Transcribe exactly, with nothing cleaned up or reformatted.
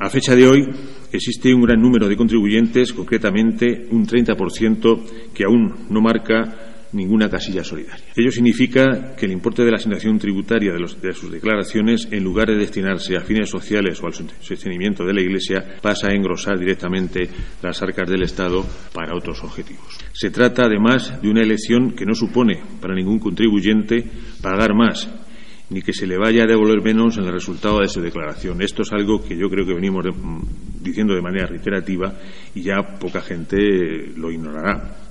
A fecha de hoy existe un gran número de contribuyentes, concretamente un treinta por ciento, que aún no marca ninguna casilla solidaria. Ello significa que el importe de la asignación tributaria de, los, de sus declaraciones, en lugar de destinarse a fines sociales o al sostenimiento de la Iglesia, pasa a engrosar directamente las arcas del Estado para otros objetivos. Se trata, además, de una elección que no supone para ningún contribuyente pagar más, ni que se le vaya a devolver menos en el resultado de su declaración. Esto es algo que yo creo que venimos de, diciendo de manera reiterativa y ya poca gente lo ignorará.